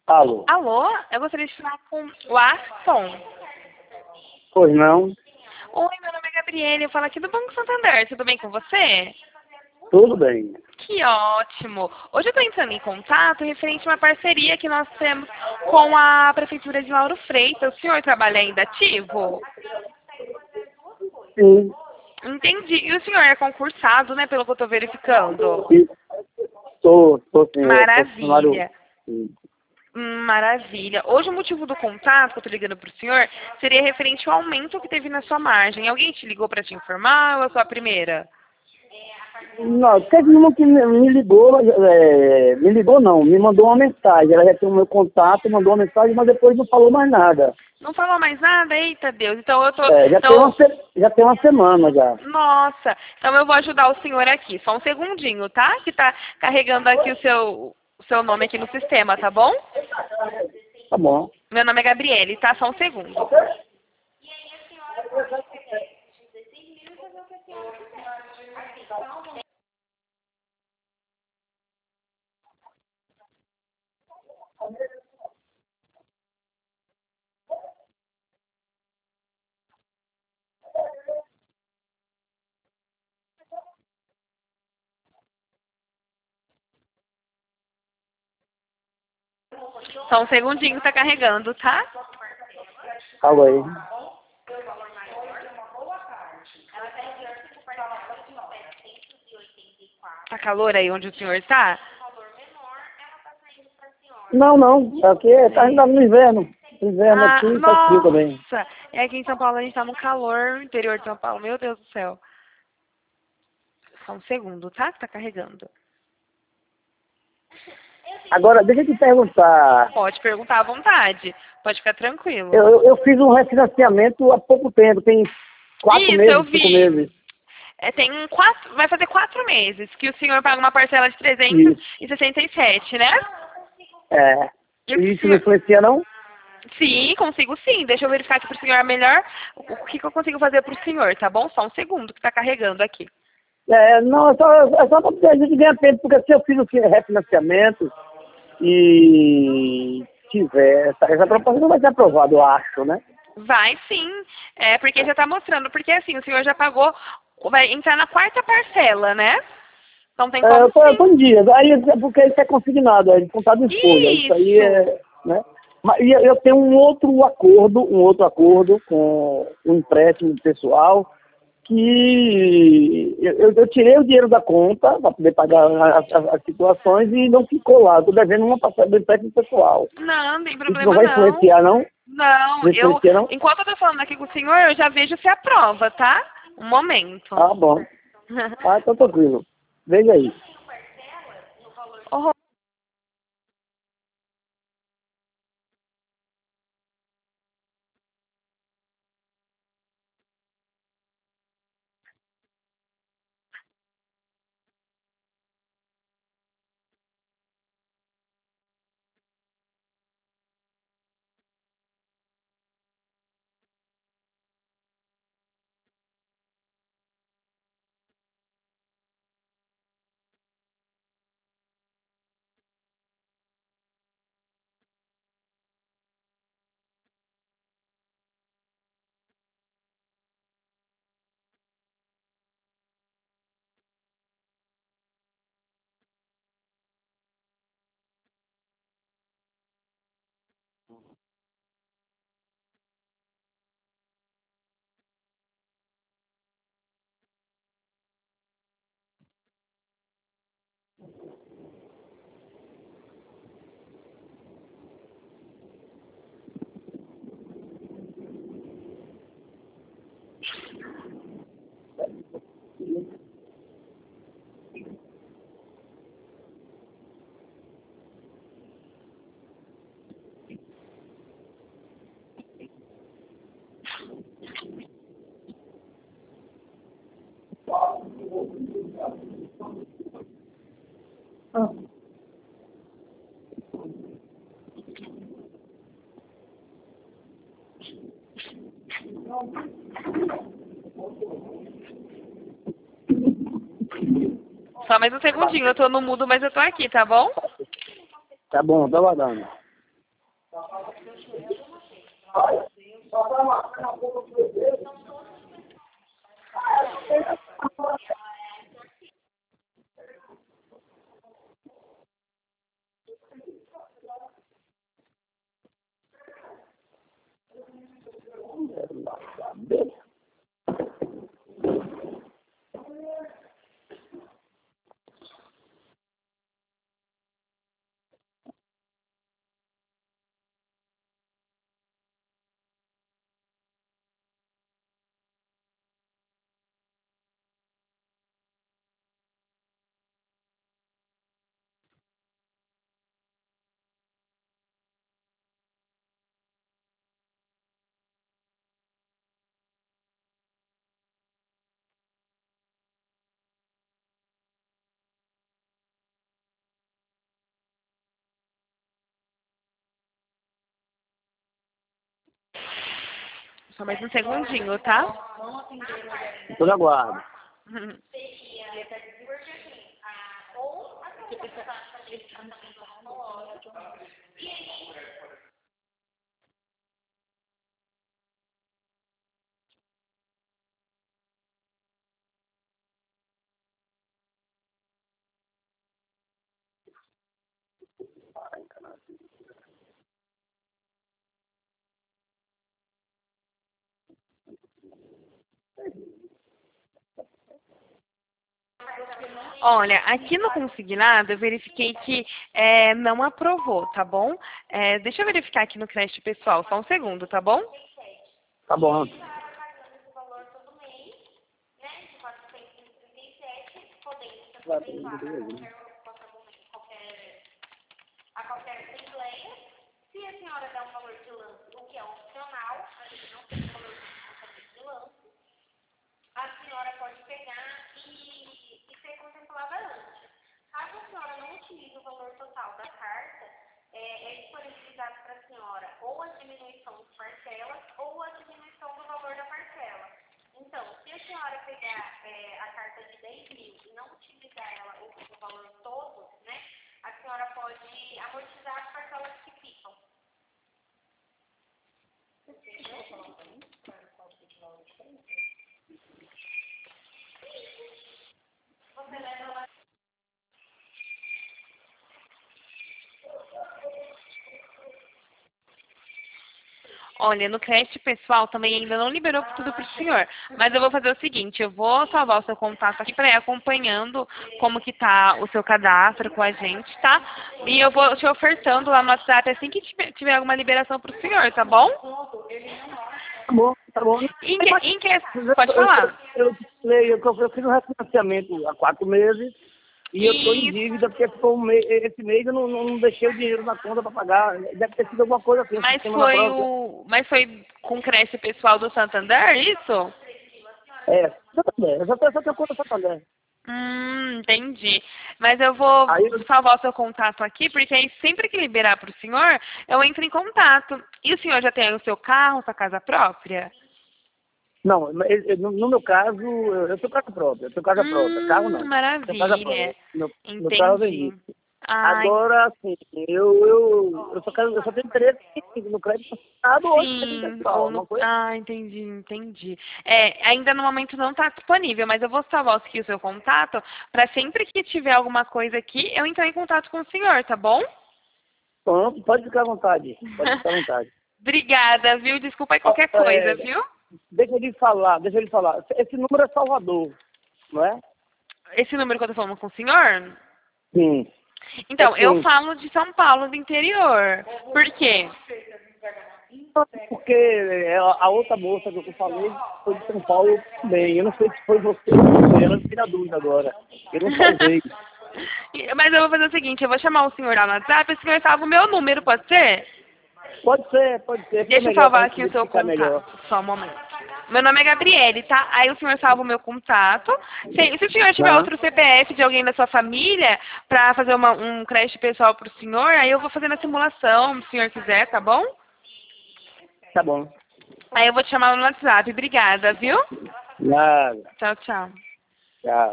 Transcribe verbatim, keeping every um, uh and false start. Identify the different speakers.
Speaker 1: Alô?
Speaker 2: Alô, eu gostaria de falar com o Aston.
Speaker 1: Pois não?
Speaker 2: Oi, meu nome é Gabriele, eu falo aqui do Banco Santander, tudo bem com você?
Speaker 1: Tudo bem.
Speaker 2: Que ótimo! Hoje eu estou entrando em contato referente a uma parceria que nós temos com a Prefeitura de Lauro Freitas. O senhor trabalha ainda ativo?
Speaker 1: Sim.
Speaker 2: Entendi. E o senhor é concursado, né, pelo que eu estou verificando?
Speaker 1: Sim. Estou, estou sim. eu sou funcionário.
Speaker 2: Maravilha.
Speaker 1: Sim.
Speaker 2: Hum, Maravilha. Hoje o motivo do contato que eu estou ligando para o senhor seria referente ao aumento que teve na sua margem. Alguém te ligou para te informar ou é a sua primeira?
Speaker 1: Não, teve uma que me me ligou, é, me ligou não, me mandou uma mensagem. Ela já tem o meu contato, mandou uma mensagem, mas depois não falou mais nada.
Speaker 2: Não falou mais nada? Eita Deus. Então eu tô.
Speaker 1: É, já, tem uma,
Speaker 2: Então,
Speaker 1: se- já tem uma semana já.
Speaker 2: nossa. Então eu vou ajudar o senhor aqui. Só um segundinho, tá? Que tá carregando aqui o seu, o seu nome aqui no sistema, tá bom?
Speaker 1: Tá bom.
Speaker 2: Meu nome é Gabriele, tá? Só um segundo. Só um segundinho, tá carregando, tá?
Speaker 1: Fala aí.
Speaker 2: Tá calor aí onde o senhor tá?
Speaker 1: Não, não. Aqui é, tá ainda no inverno. Inverno
Speaker 2: Ah,
Speaker 1: aqui faz frio também.
Speaker 2: nossa! É aqui em São Paulo a gente tá no calor, interior de São Paulo. Meu Deus do céu. Só um segundo, tá? Que tá carregando.
Speaker 1: Agora, deixa eu te perguntar.
Speaker 2: Pode perguntar à vontade. Pode ficar tranquilo.
Speaker 1: Eu, eu, eu fiz um refinanciamento há pouco tempo, tem quatro
Speaker 2: Isso, eu
Speaker 1: meses, cinco
Speaker 2: vi.
Speaker 1: meses.
Speaker 2: É, tem um quatro, vai fazer quatro meses que o senhor paga uma parcela de trezentos
Speaker 1: Isso.
Speaker 2: e sessenta e sete, né?
Speaker 1: É.
Speaker 2: E o que o
Speaker 1: Isso não
Speaker 2: senhor...
Speaker 1: influencia, não?
Speaker 2: Sim, consigo sim. Deixa eu verificar aqui pro senhor melhor o o que, que eu consigo fazer pro senhor, tá bom? Só um segundo que tá carregando aqui.
Speaker 1: É, não, é só, é só para a gente ganhar tempo, porque se eu fiz o fi- refinanciamento e tiver, essa, essa proposta não vai ser aprovada, eu acho, né?
Speaker 2: Vai sim, é porque já tá mostrando, porque assim, o senhor já pagou, vai entrar na quarta parcela, né? Então tem
Speaker 1: É,
Speaker 2: como
Speaker 1: eu, tô, eu
Speaker 2: sim.
Speaker 1: tô em dias, aí é porque isso é consignado, é contado em folha, isso aí
Speaker 2: Isso!
Speaker 1: é, né? Mas e eu tenho um outro acordo, um outro acordo com um empréstimo pessoal, que eu, eu tirei o dinheiro da conta para poder pagar as, as- as situações e não ficou lá. Estou devendo uma passada do empréstimo pessoal.
Speaker 2: Não, não tem
Speaker 1: Isso não
Speaker 2: problema
Speaker 1: vai
Speaker 2: não.
Speaker 1: influenciar, não?
Speaker 2: Não,
Speaker 1: Não
Speaker 2: eu,
Speaker 1: influencia, não?
Speaker 2: enquanto eu tô falando aqui com o senhor, eu já vejo se aprova, tá? Um momento.
Speaker 1: Ah, bom. Ah, então tranquilo. Veja aí.
Speaker 2: Ô, só mais um segundinho, eu tô no mudo, mas eu tô aqui, tá bom?
Speaker 1: Tá bom, tá guardando.
Speaker 2: Só mais um segundinho, tá?
Speaker 1: Estou na guarda.
Speaker 2: Olha, aqui no consignado eu verifiquei que é, não aprovou, tá bom? É, deixa eu verificar aqui no crédito pessoal, só um segundo, tá bom?
Speaker 1: Tá bom.
Speaker 2: Olha, no crédito pessoal também ainda não liberou tudo para o senhor. Mas eu vou fazer o seguinte, eu vou salvar o seu contato aqui para ir acompanhando como que tá o seu cadastro com a gente, tá? E eu vou te ofertando lá no WhatsApp assim que tiver, tiver alguma liberação para o senhor, tá bom?
Speaker 1: Tá bom, tá bom.
Speaker 2: Em que, em que, pode falar.
Speaker 1: Eu, eu, eu, eu, eu fiz um refinanciamento há quatro meses e eu estou em
Speaker 2: Isso.
Speaker 1: dívida porque ficou um mês, esse mês eu não, não, não deixei o dinheiro na conta para pagar. Deve ter sido alguma coisa assim.
Speaker 2: Mas
Speaker 1: sistema na
Speaker 2: foi
Speaker 1: prova.
Speaker 2: o. Mas foi com crédito pessoal do Santander, isso?
Speaker 1: É, Santander. Eu só tenho, só tenho conta Santander.
Speaker 2: Hum, entendi. Mas eu vou
Speaker 1: Aí eu,
Speaker 2: salvar o seu contato aqui, porque aí sempre que liberar para o senhor, eu entro em contato. E o senhor já tem aí o seu carro, sua casa própria?
Speaker 1: não, mas, eh, no, no meu caso, eu eu tenho casa própria. Eu tenho casa própria. Carro
Speaker 2: Hum,
Speaker 1: não. Eu tenho casa
Speaker 2: maravilha.
Speaker 1: própria. Meu, meu carro eu
Speaker 2: Entendi.
Speaker 1: vendi.
Speaker 2: Ai,
Speaker 1: Agora, assim, eu, eu, eu, só, quero, eu só tenho interesse no crédito passado ou no crédito
Speaker 2: sim, ou
Speaker 1: pessoal.
Speaker 2: no...
Speaker 1: Não foi?
Speaker 2: Ah, entendi, entendi. É, ainda no momento não está disponível, mas eu vou salvar aqui o seu contato para sempre que tiver alguma coisa aqui, eu entrar em contato com o senhor, tá bom?
Speaker 1: Pronto, pode ficar à vontade. Pode ficar à vontade.
Speaker 2: Obrigada, viu? Desculpa aí
Speaker 1: Ó,
Speaker 2: qualquer
Speaker 1: é,
Speaker 2: coisa, viu?
Speaker 1: deixa ele falar, deixa ele falar. Esse número é Salvador, não é?
Speaker 2: Esse número que eu tô falando com o senhor?
Speaker 1: Sim. É
Speaker 2: Então, eu
Speaker 1: sim.
Speaker 2: falo de São Paulo, do interior. Por quê?
Speaker 1: Porque é, a outra moça que eu falei foi de São Paulo também. Eu não sei se foi você ou não foi. Eu não fiquei na dúvida agora. Eu não salvei.
Speaker 2: Mas eu vou fazer o seguinte, eu vou chamar o senhor lá no WhatsApp, o senhor salva o meu número, pode ser?
Speaker 1: Pode ser, pode ser. Fica
Speaker 2: Deixa eu
Speaker 1: melhor
Speaker 2: salvar
Speaker 1: para
Speaker 2: aqui o
Speaker 1: gente
Speaker 2: seu
Speaker 1: ficar melhor.
Speaker 2: contato, só um momento. Meu nome é Gabriele, tá? Aí o senhor salva o meu contato. Se, se o senhor tiver
Speaker 1: Tá?
Speaker 2: outro C P F de alguém da sua família para fazer uma, um crédito pessoal pro senhor, aí eu vou fazer na simulação, se o senhor quiser, tá bom?
Speaker 1: Tá bom.
Speaker 2: Aí eu vou te chamar no WhatsApp. Obrigada, viu?
Speaker 1: Nada.
Speaker 2: Tchau, tchau.
Speaker 1: Tchau.